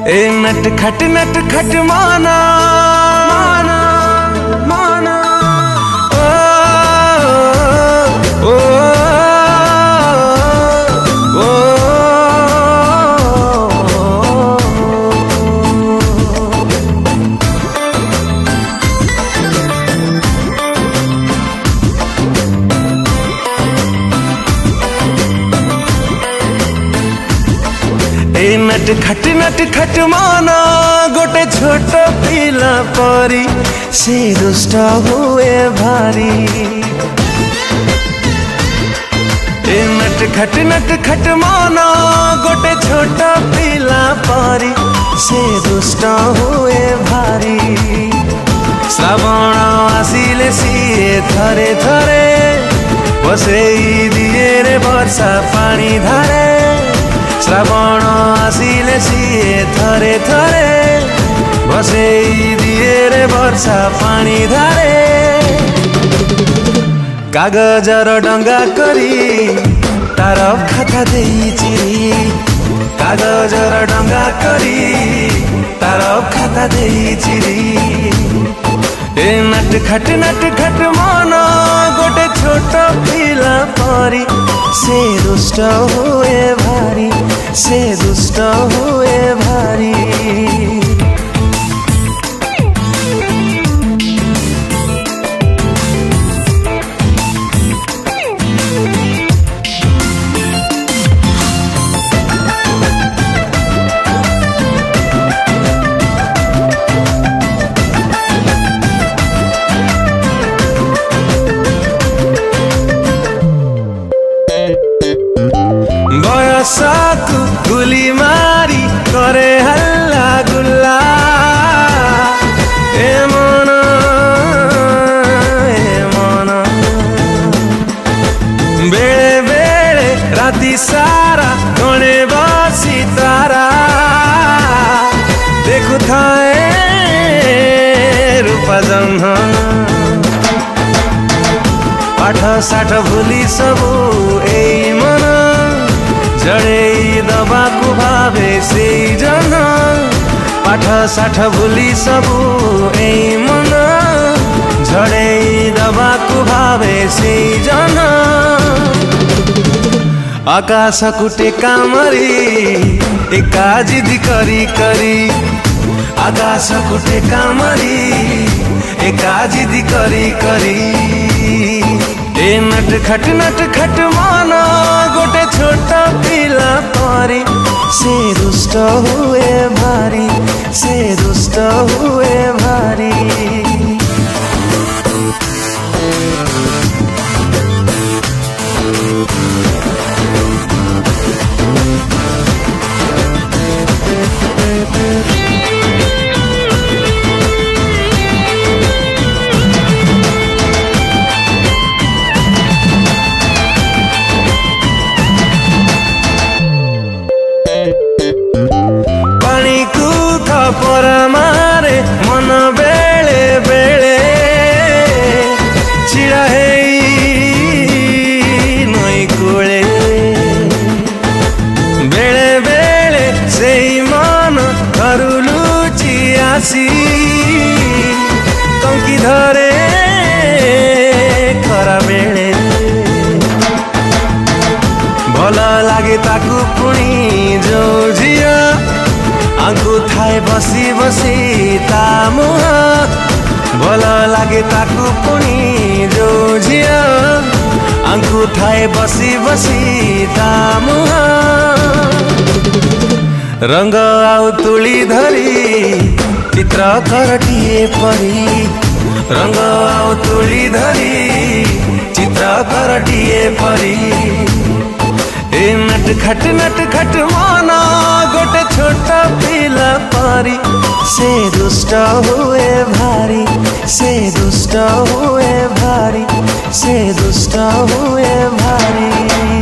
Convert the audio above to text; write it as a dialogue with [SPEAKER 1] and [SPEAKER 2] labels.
[SPEAKER 1] ए नट खट माना माना माना ओ ओ ओ ए नट खट माना गोटे छोट पिला परी से दुष्ट हुए भारी। ए नट खट माना गोटे छोट पिला परी से दुष्ट हुए भारी। श्रावण आसिले सीए थरे थरे बसेई दिए रे वर्षा पानी धारे। श्रावण आसिले सीए थरे थरे बसेई दिए रे वर्षा पानी धारे। कागजर डंगा करी तार खाता देई चिरी। कागजर डंगा करी तार खाता देई चिरी। ए नट खट माना गोटे छोट पिला परी से दुष्ट हुए भारी से दुष्ट हुए भारी। बयसकु गुली मारी करे हल्ला गुल्ला। ए मन बेले बेले राति सारा गणे बसी तारा। देखु थाए रूपा जह्न पाठ साठ भूली सबू एई मन। जड़े दबाकू भावे से जन पाठ साठ भूली सबू एई मन। झड़े दबाकू भावे से जन आकाश कुटे कामरी एका जिद करी करी। आकाश कुटे कामरी एका जिद करी करी। ए नट खट माना गोटे छोट पिला परी से दुष्ट हुए भारी से दुष्ट हुए भारी। पानी को थपर मारे मन बेले बेले छिड़ा नई कूले। बेले बेले से मन घरु लुचि आसी कंकी धरे खरा बेले। भल लागे ताकू पुणी जो झिया आंखू थाए बसी बसी ता मुह। भल लागे ताकू पुणी जो झिया आंखू थाए बसी बसी ता मुह। रंग आउ तुली धरी चित्र करटिए परी। रंग आउ तुली धरी चित्र करटिए परी। ए नट खट माना गोटे छोट पिला परी से दुष्ट हुए भारी से दुष्ट हुए भारी से दुष्ट हुए भारी।